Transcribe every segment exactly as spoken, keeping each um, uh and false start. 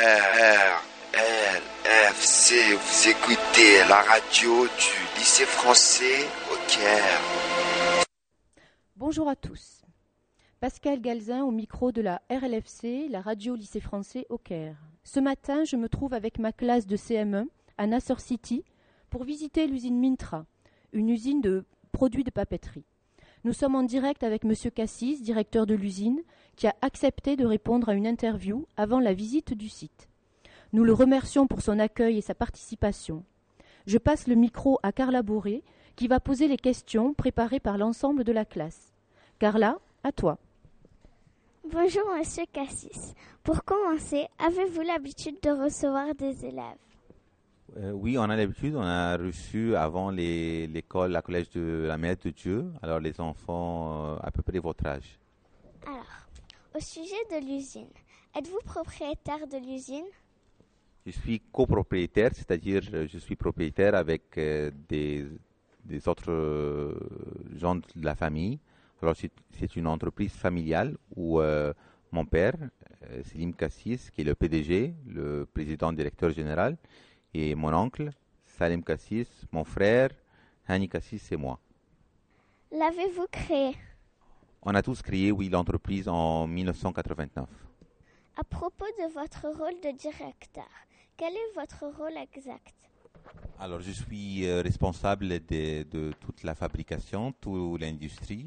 R L F C, vous écoutez la radio du lycée français au Caire. Bonjour à tous. Pascal Galzin au micro de la R L F C, la radio lycée français au Caire. Ce matin, je me trouve avec ma classe de C M un à Nasser City pour visiter l'usine Mintra, une usine de produits de papeterie. Nous sommes en direct avec M. Cassis, directeur de l'usine, qui a accepté de répondre à une interview avant la visite du site. Nous le remercions pour son accueil et sa participation. Je passe le micro à Carla Bourré, qui va poser les questions préparées par l'ensemble de la classe. Carla, à toi. Bonjour Monsieur Cassis. Pour commencer, avez-vous l'habitude de recevoir des élèves ? Euh, oui, on a l'habitude, on a reçu avant les, l'école, la collège de la Mère de Dieu, alors les enfants euh, à peu près votre âge. Alors, au sujet de l'usine, êtes-vous propriétaire de l'usine ? Je suis copropriétaire, c'est-à-dire je suis propriétaire avec euh, des, des autres euh, gens de la famille. Alors c'est, c'est une entreprise familiale où euh, mon père, euh, Selim Cassis, qui est le P D G, le président directeur général, et mon oncle, Salim Cassis, mon frère, Hani Cassis et moi. L'avez-vous créé ? On a tous créé, oui, l'entreprise en dix-neuf cent quatre-vingt-neuf. À propos de votre rôle de directeur, quel est votre rôle exact ? Alors, je suis euh, responsable de, de toute la fabrication, toute l'industrie,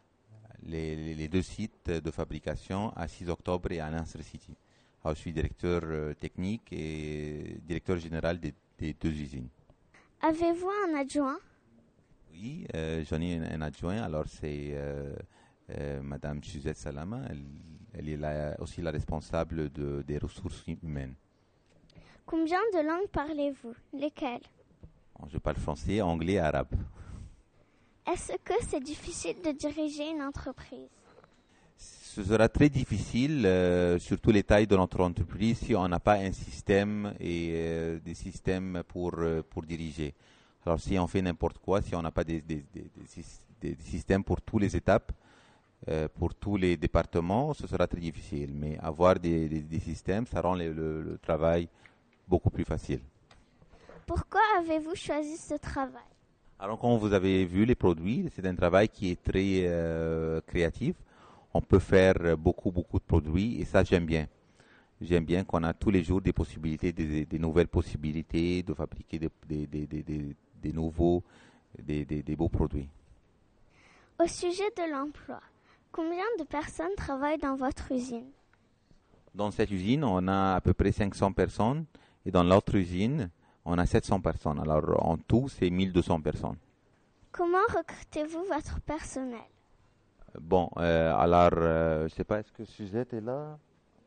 les, les deux sites de fabrication à six octobre et à Nasser City. Alors, je suis directeur euh, technique et directeur général des, des deux usines. Avez-vous un adjoint ? Oui, euh, j'en ai un, un adjoint. Alors, c'est euh, euh, Madame Suzette Salama. Elle, elle est la, aussi la responsable de, des ressources humaines. Combien de langues parlez-vous ? Lesquelles ? Je parle français, anglais et arabe. Est-ce que c'est difficile de diriger une entreprise ? Ce sera très difficile, euh, surtout les tailles de notre entreprise, si on n'a pas un système et euh, des systèmes pour, euh, pour diriger. Alors si on fait n'importe quoi, si on n'a pas des, des, des, des, des systèmes pour toutes les étapes, euh, pour tous les départements, ce sera très difficile. Mais avoir des, des, des systèmes, ça rend le, le, le travail beaucoup plus facile. Pourquoi avez-vous choisi ce travail ? Alors, comme vous avez vu les produits, c'est un travail qui est très euh, créatif. On peut faire beaucoup, beaucoup de produits et ça, j'aime bien. J'aime bien qu'on a tous les jours des possibilités, des, des nouvelles possibilités de fabriquer des, des, des, des, des, des nouveaux, des, des, des beaux produits. Au sujet de l'emploi, combien de personnes travaillent dans votre usine ? Dans cette usine, on a à peu près cinq cents personnes et dans l'autre usine, on a sept cents personnes. Alors, en tout, c'est mille deux cents personnes. Comment recrutez-vous votre personnel ? Bon, euh, alors, euh, je ne sais pas, est-ce que Suzette est là ?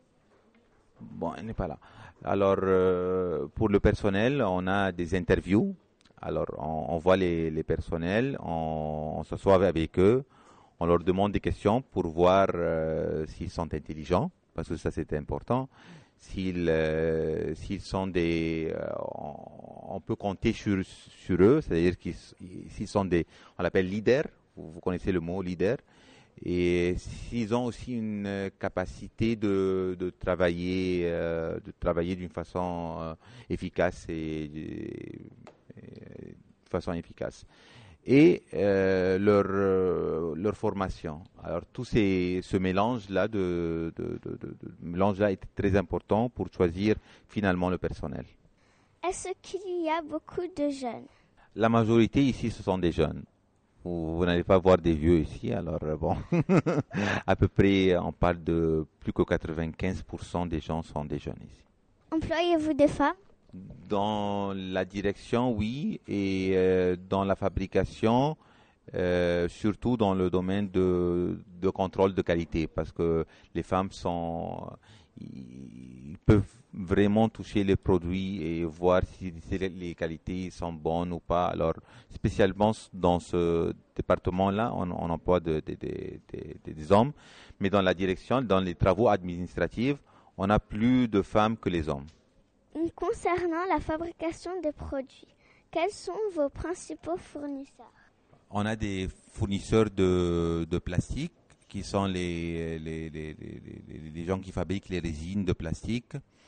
Bon, elle n'est pas là. Alors, euh, pour le personnel, on a des interviews. Alors, on, on voit les, les personnels, on, on s'assoit avec eux, on leur demande des questions pour voir euh, s'ils sont intelligents, parce que ça, c'est important. S'ils, euh, s'ils sont des, euh, on, on peut compter sur, sur eux, c'est-à-dire qu'ils s'ils sont des, on l'appelle leaders, vous, vous connaissez le mot leader, et s'ils ont aussi une capacité de, de travailler, euh, de travailler d'une façon euh, efficace et, et, et de façon efficace. Et euh, leur, euh, leur formation. Alors tout ces, ce mélange-là, de, de, de, de, de mélange-là est très important pour choisir finalement le personnel. Est-ce qu'il y a beaucoup de jeunes ? La majorité ici, ce sont des jeunes. Vous, vous n'allez pas voir des vieux ici, alors bon, à peu près, on parle de plus que quatre-vingt-quinze pour cent des gens sont des jeunes ici. Employez-vous des femmes ? Dans la direction, oui, et euh, dans la fabrication, euh, surtout dans le domaine de, de contrôle de qualité, parce que les femmes sont, ils peuvent vraiment toucher les produits et voir si, si les, les qualités sont bonnes ou pas. Alors, spécialement dans ce département-là, on, on emploie de, de, de, de, des hommes, mais dans la direction, dans les travaux administratifs, on a plus de femmes que les hommes. Concernant la fabrication des produits, quels sont vos principaux fournisseurs ? On a des fournisseurs de, de plastique qui sont les, les, les, les, les gens qui fabriquent les résines de plastique.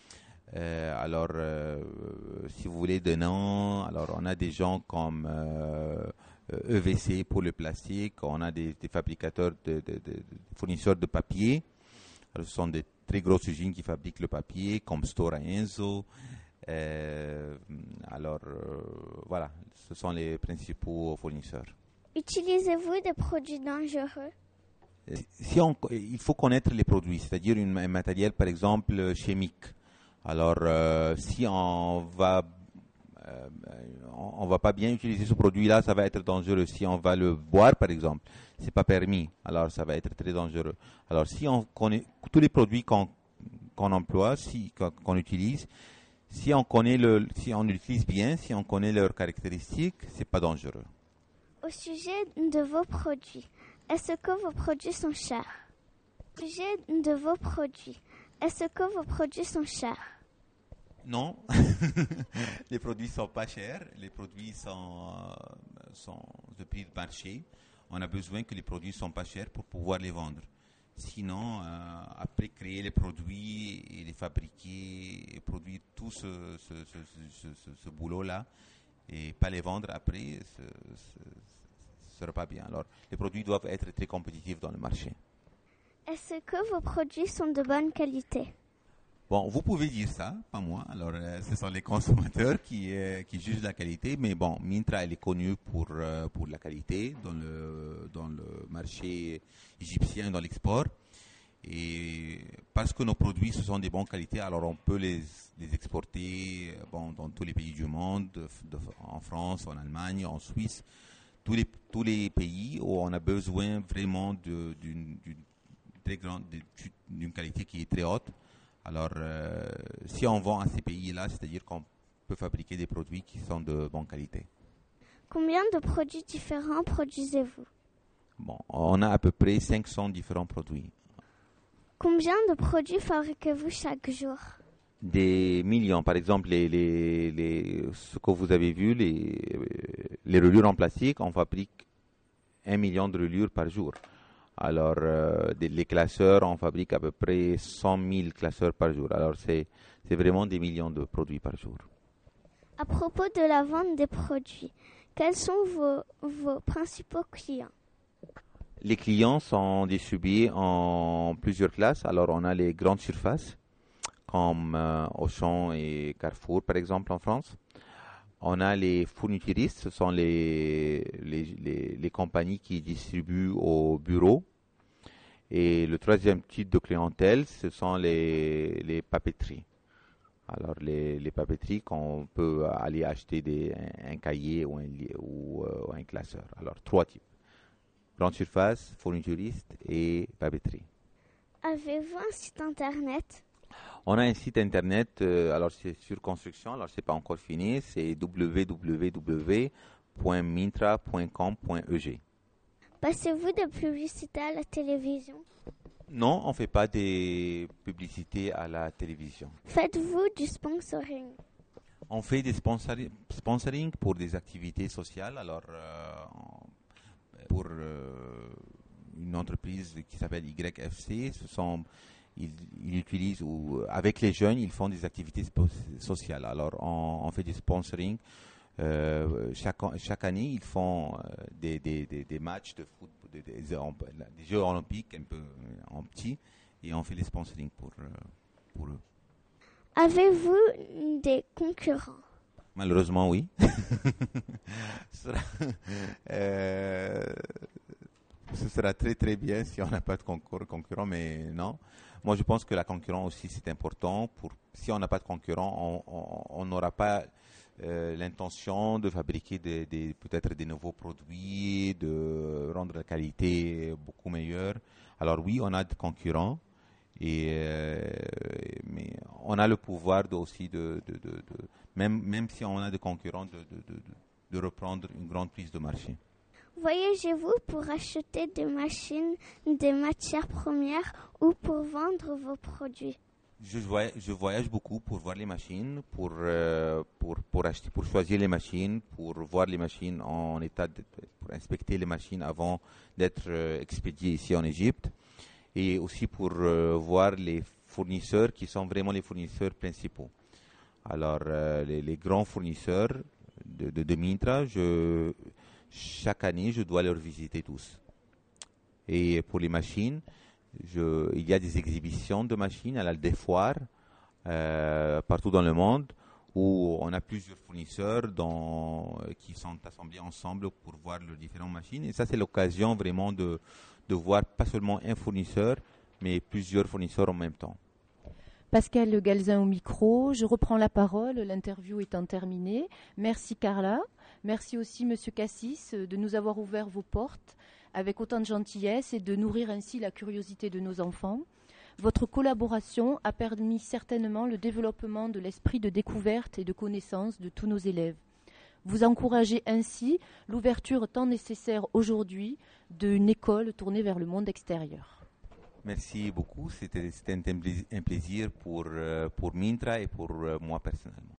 Euh, alors, euh, si vous voulez de noms, alors on a des gens comme euh, E V C pour le plastique, on a des, des fabricateurs, de, de, de, de fournisseurs de papier. Alors, ce sont des très grosses usines qui fabriquent le papier, comme Stora Enso. Euh, alors, euh, voilà, ce sont les principaux fournisseurs. Utilisez-vous des produits dangereux? Si on, il faut connaître les produits, c'est-à-dire une, un matériel, par exemple, chimique. Alors, euh, si on va, euh, on, on va pas bien utiliser ce produit-là, ça va être dangereux. Si on va le boire, par exemple, c'est pas permis. Alors, ça va être très dangereux. Alors, si on connaît tous les produits qu'on, qu'on emploie, si qu'on utilise, si on connaît le, si on l'utilise bien, si on connaît leurs caractéristiques, c'est pas dangereux. Au sujet de vos produits, est-ce que vos produits sont chers? Au sujet de vos produits, est-ce que vos produits sont chers? Non, les produits sont pas chers. Les produits sont, euh, sont de prix de marché. On a besoin que les produits sont pas chers pour pouvoir les vendre. Sinon, euh, après créer les produits et les fabriquer, et produire tout ce, ce, ce, ce, ce, ce boulot-là et pas les vendre après, ce ne sera pas bien. Alors, les produits doivent être très compétitifs dans le marché. Est-ce que vos produits sont de bonne qualité? Bon, vous pouvez dire ça, pas moi. Alors, euh, ce sont les consommateurs qui, euh, qui jugent la qualité. Mais bon, Myntra, elle est connue pour, euh, pour la qualité dans le, dans le marché égyptien, dans l'export. Et parce que nos produits, ce sont des bonnes qualités, alors on peut les, les exporter bon, dans tous les pays du monde, de, de, en France, en Allemagne, en Suisse, tous les, tous les pays où on a besoin vraiment de, d'une, d'une très grande, d'une qualité qui est très haute. Alors, euh, si on vend à ces pays-là, c'est-à-dire qu'on peut fabriquer des produits qui sont de bonne qualité. Combien de produits différents produisez-vous? Bon, on a à peu près cinq cents différents produits. Combien de produits fabriquez-vous chaque jour? Des millions. Par exemple, les, les, les, ce que vous avez vu, les, les reliures en plastique, on fabrique un million de reliures par jour. Alors, euh, les classeurs, on fabrique à peu près cent mille classeurs par jour. Alors, c'est, c'est vraiment des millions de produits par jour. À propos de la vente des produits, quels sont vos, vos principaux clients? Les clients sont distribués en plusieurs classes. Alors, on a les grandes surfaces, comme euh, Auchan et Carrefour, par exemple, en France. On a les fournituristes, ce sont les, les, les, les compagnies qui distribuent au bureau. Et le troisième type de clientèle, ce sont les, les papeteries. Alors, les, les papeteries qu'on peut aller acheter des, un, un cahier ou un, ou, euh, ou un classeur. Alors, trois types. Grande surface, fournituriste et papeterie. Avez-vous un site internet? On a un site internet, euh, alors c'est sur construction, alors c'est pas encore fini, c'est w w w point myntra point com point e g. Passez-vous des publicités à la télévision? Non, on fait pas des publicités à la télévision. Faites-vous du sponsoring? On fait des sponsori- sponsoring pour des activités sociales, alors euh, pour euh, une entreprise qui s'appelle Y F C, ce sont Ils, ils utilisent, ou avec les jeunes, ils font des activités sociales. Alors, on, on fait du sponsoring. Euh, chaque, chaque année, ils font euh, des, des, des, des matchs de foot, des, des, des Jeux olympiques un peu en petit, et on fait les sponsoring pour, euh, pour eux. Avez-vous des concurrents? Malheureusement, oui. ce, sera, euh, ce sera très très bien si on n'a pas de concours, concurrents, mais non. Moi, je pense que la concurrence aussi, c'est important. Pour, si on n'a pas de concurrent, on n'aura pas euh, l'intention de fabriquer des, des, peut-être des nouveaux produits, de rendre la qualité beaucoup meilleure. Alors oui, on a des concurrents, et, euh, mais on a le pouvoir de, aussi, de, de, de, de, même, même si on a des concurrents, de, de, de, de reprendre une grande prise de marché. Voyagez-vous pour acheter des machines, des matières premières ou pour vendre vos produits? Je voyage, je voyage beaucoup pour voir les machines, pour, euh, pour, pour acheter, pour choisir les machines, pour voir les machines en état, de, pour inspecter les machines avant d'être euh, expédiées ici en Égypte, et aussi pour euh, voir les fournisseurs qui sont vraiment les fournisseurs principaux. Alors, euh, les, les grands fournisseurs de, de, de Myntra, je, chaque année, je dois leur visiter tous. Et pour les machines, je, il y a des exhibitions de machines, à des foires euh, partout dans le monde où on a plusieurs fournisseurs dans, qui sont assemblés ensemble pour voir leurs différentes machines. Et ça, c'est l'occasion vraiment de, de voir pas seulement un fournisseur, mais plusieurs fournisseurs en même temps. Pascal Galzin au micro, je reprends la parole, l'interview étant terminée. Merci Carla, merci aussi Monsieur Cassis de nous avoir ouvert vos portes avec autant de gentillesse et de nourrir ainsi la curiosité de nos enfants. Votre collaboration a permis certainement le développement de l'esprit de découverte et de connaissance de tous nos élèves. Vous encouragez ainsi l'ouverture tant nécessaire aujourd'hui d'une école tournée vers le monde extérieur. Merci beaucoup, c'était, c'était un plaisir pour, pour Myntra et pour moi personnellement.